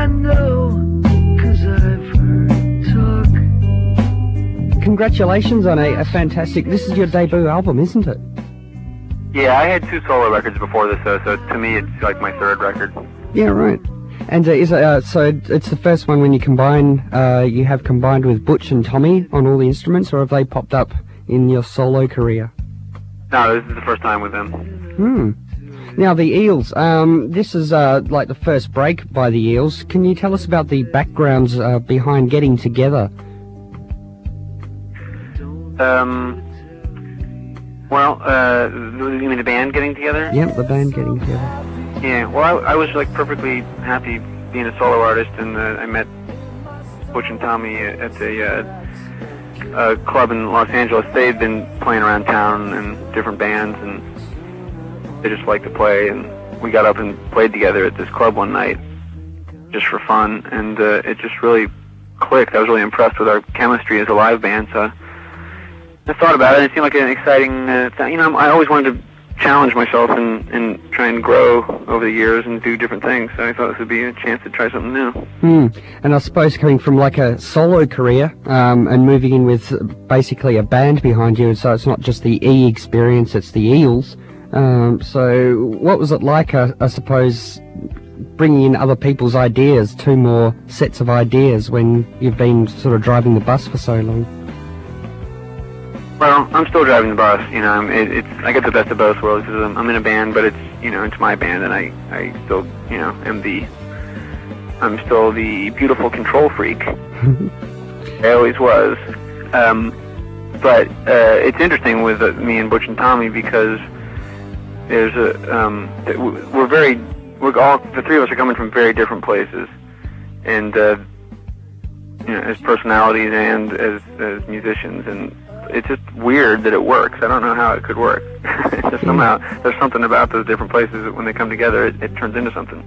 I know, 'cause I've heard talk. Congratulations on a fantastic... This is your debut album, isn't it? Yeah, I had 2 solo records before this, so to me it's like my 3rd record. Yeah, right. And so it's the first one when you combine, you have combined with Butch and Tommy on all the instruments, or have they popped up in your solo career? No, this is the first time with them. Now, the Eels, this is like the first break by the Eels. Can you tell us about the backgrounds behind getting together? You mean the band getting together? Yep, the band getting together. Yeah, well, I was like perfectly happy being a solo artist, and I met Butch and Tommy at a club in Los Angeles. They had been playing around town in different bands, and they just liked to play, and we got up and played together at this club one night just for fun, and it just really clicked. I was really impressed with our chemistry as a live band, so I thought about it. It seemed like an exciting thing. You know, I always wanted to challenge myself and try and grow over the years and do different things, so I thought this would be a chance to try something new. And I suppose coming from like a solo career and moving in with basically a band behind you, so it's not just the E experience, it's the Eels. So what was it like, I suppose, bringing in other people's ideas, 2 more sets of ideas when you've been sort of driving the bus for so long? Well, I'm still driving the bus, you know. I get the best of both worlds, because I'm in a band, but it's, you know, it's my band, and I still, you know, I'm still the beautiful control freak. I always was. But it's interesting with me and Butch and Tommy, because there's the 3 of us are coming from very different places, and you know, as personalities and as musicians, and it's just weird that it works. I don't know how it could work. It's just somehow there's something about those different places that when they come together, it turns into something.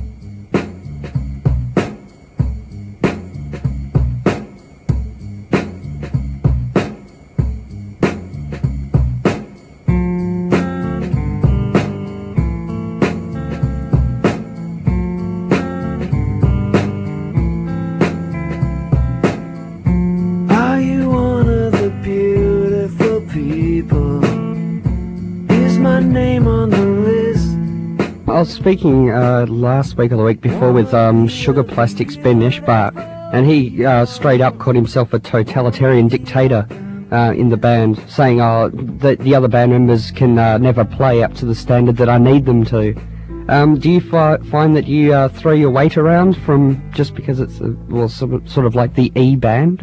I was speaking last week or the week before with Sugar Plastic's Ben Eschbach, and he straight up called himself a totalitarian dictator in the band, saying that the other band members can never play up to the standard that I need them to. Do you find that you throw your weight around from just because it's sort of like the E band?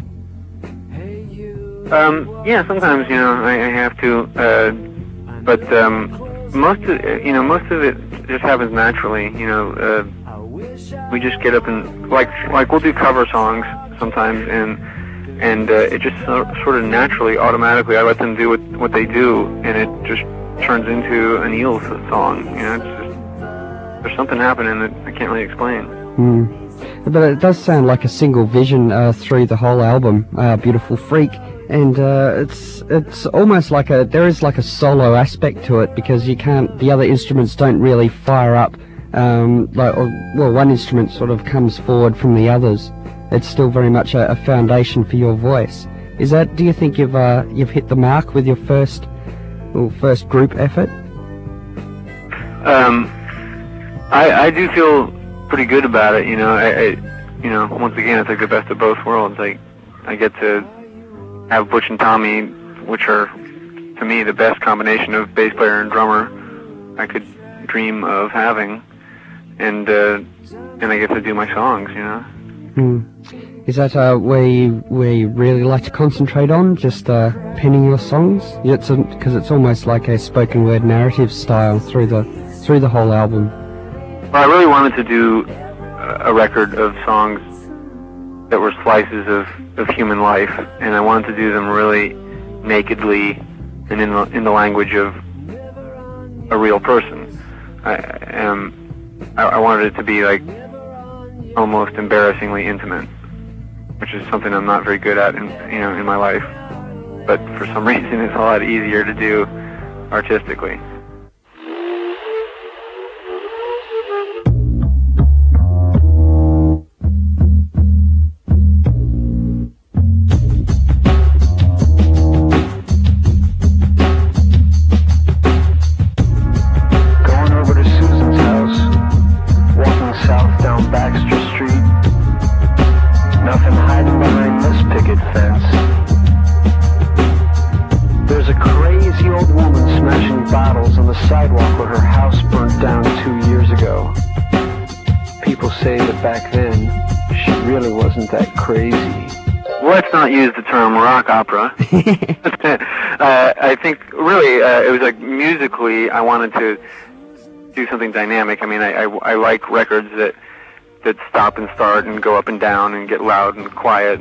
Yeah, sometimes, you know, I have to, but most of it just happens naturally. You know, we just get up and like we'll do cover songs sometimes, and it just sort of naturally, automatically, I let them do what they do, and it just turns into an Eels song. You know, it's just, there's something happening that I can't really explain. But it does sound like a single vision through the whole album, Beautiful Freak. And it's almost like there is like a solo aspect to it, because the other instruments don't really fire up, one instrument sort of comes forward from the others. It's still very much a foundation for your voice. Do you think you've hit the mark with your first group effort? I do feel pretty good about it, you know. Once again, it's like the best of both worlds. I get to have Butch and Tommy, which are, to me, the best combination of bass player and drummer I could dream of having, and I get to do my songs, you know. Is that where you really like to concentrate on, just penning your songs? Because it's almost like a spoken word narrative style through the whole album. Well, I really wanted to do a record of songs that were slices of human life, and I wanted to do them really nakedly and in the language of a real person. I wanted it to be like almost embarrassingly intimate, which is something I'm not very good at in my life, but for some reason it's a lot easier to do artistically. then, she really wasn't that crazy. Let's not use the term rock opera. I think really it was like musically I wanted to do something dynamic. I mean, I like records that stop and start and go up and down and get loud and quiet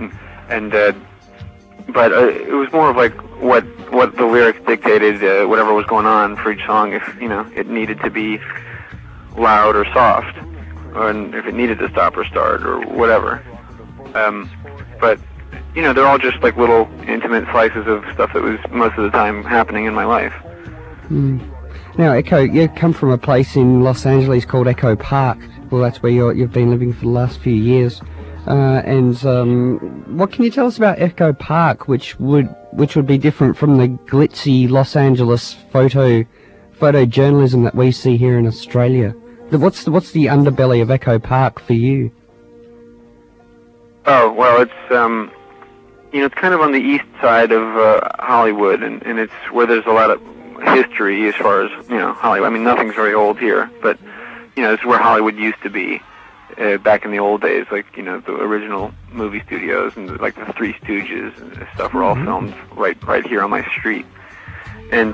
but it was more of like what the lyrics dictated, whatever was going on for each song. If it needed to be loud or soft, and if it needed to stop or start or whatever. But they're all just like little intimate slices of stuff that was most of the time happening in my life. Now, Echo, you come from a place in Los Angeles called Echo Park. Well, that's where you've been living for the last few years. And what can you tell us about Echo Park, which would be different from the glitzy Los Angeles photojournalism that we see here in Australia? What's the underbelly of Echo Park for you? Oh, well, it's it's kind of on the east side of Hollywood, and it's where there's a lot of history as far as Hollywood. I mean, nothing's very old here, but it's where Hollywood used to be back in the old days, like the original movie studios and like the Three Stooges and stuff were all filmed right here on my street. And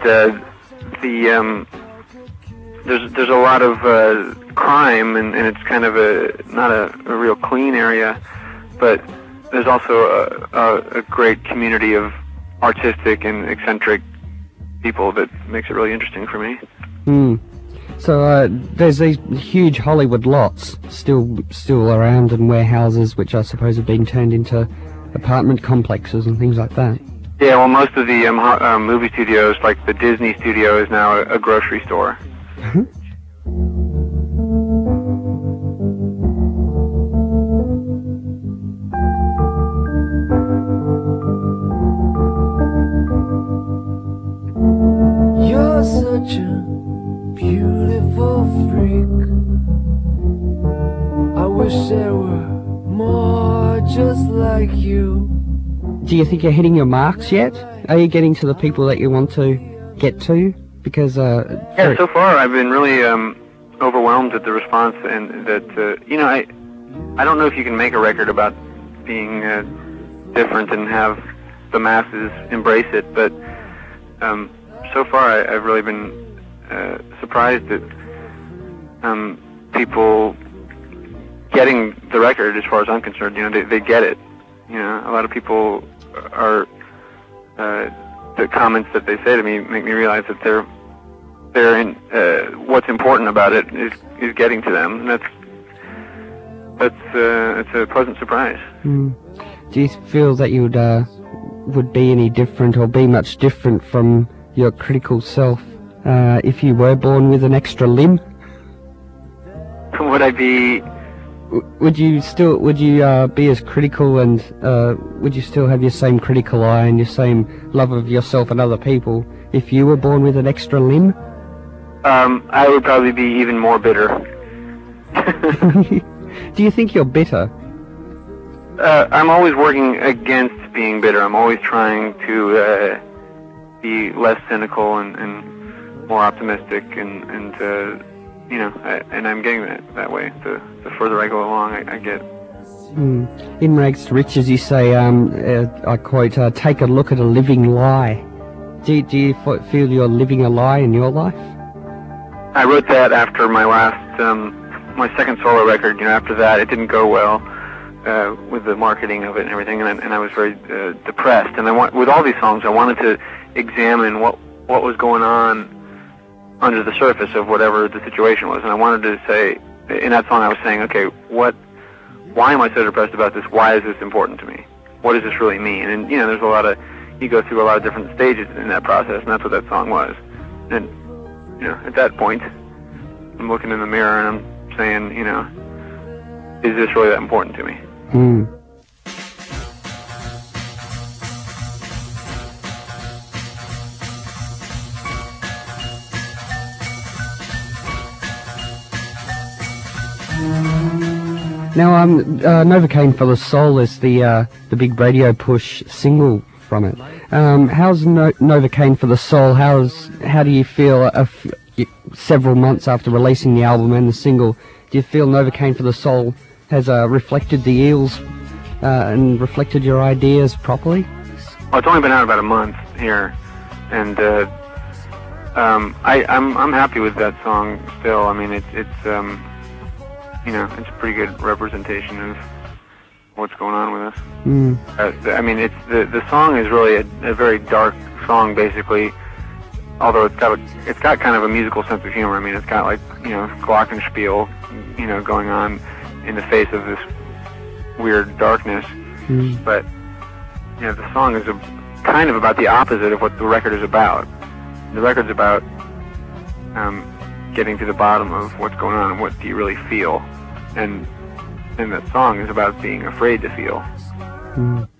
there's a lot of crime, and it's kind of not a real clean area, but there's also a great community of artistic and eccentric people that makes it really interesting for me. So there's these huge Hollywood lots still around, and warehouses, which I suppose are being turned into apartment complexes and things like that. Yeah, well, most of the movie studios, like the Disney studio, is now a grocery store. You're such a beautiful freak. I wish there were more just like you. Do you think you're hitting your marks yet? Are you getting to the people that you want to get to? Because yeah, so far I've been really overwhelmed at the response, and that I don't know if you can make a record about being different and have the masses embrace it, but so far I've really been surprised at people getting the record. As far as I'm concerned, they get it. A lot of people are the comments that they say to me make me realize that they're in what's important about it is getting to them, and it's a pleasant surprise. Do you feel that you would be any different, or be much different from your critical self if you were born with an extra limb? Would I be? Would you be as critical, and would you still have your same critical eye and your same love of yourself and other people if you were born with an extra limb? I would probably be even more bitter. Do you think you're bitter? I'm always working against being bitter. I'm always trying to be less cynical and more optimistic, and I'm getting that way. The further I go along, I get. In Rags to Riches, you say, I quote, "Take a look at a living lie." Do you feel you're living a lie in your life? I wrote that after my last, my second solo record. After that, it didn't go well with the marketing of it and everything, and I was very depressed. And with all these songs, I wanted to examine what was going on under the surface of whatever the situation was. And I wanted to say, in that song I was saying, okay, why am I so depressed about this? Why is this important to me? What does this really mean? And, there's you go through a lot of different stages in that process, and that's what that song was. And, at that point, I'm looking in the mirror and I'm saying, is this really that important to me? Now, Novocaine for the Soul is the big radio push single from it. How's Novocaine for the Soul? How do you feel several months after releasing the album and the single? Do you feel Novocaine for the Soul has reflected the Eels and reflected your ideas properly? Well, it's only been out about a month here, and I'm happy with that song still. I mean, it's it's a pretty good representation of what's going on with us. I mean, it's the song is really a very dark song, basically. Although it's got kind of a musical sense of humor. I mean, it's got like glockenspiel, going on in the face of this weird darkness. But the song is kind of about the opposite of what the record is about. The record's about getting to the bottom of what's going on and what do you really feel, and that song is about being afraid to feel.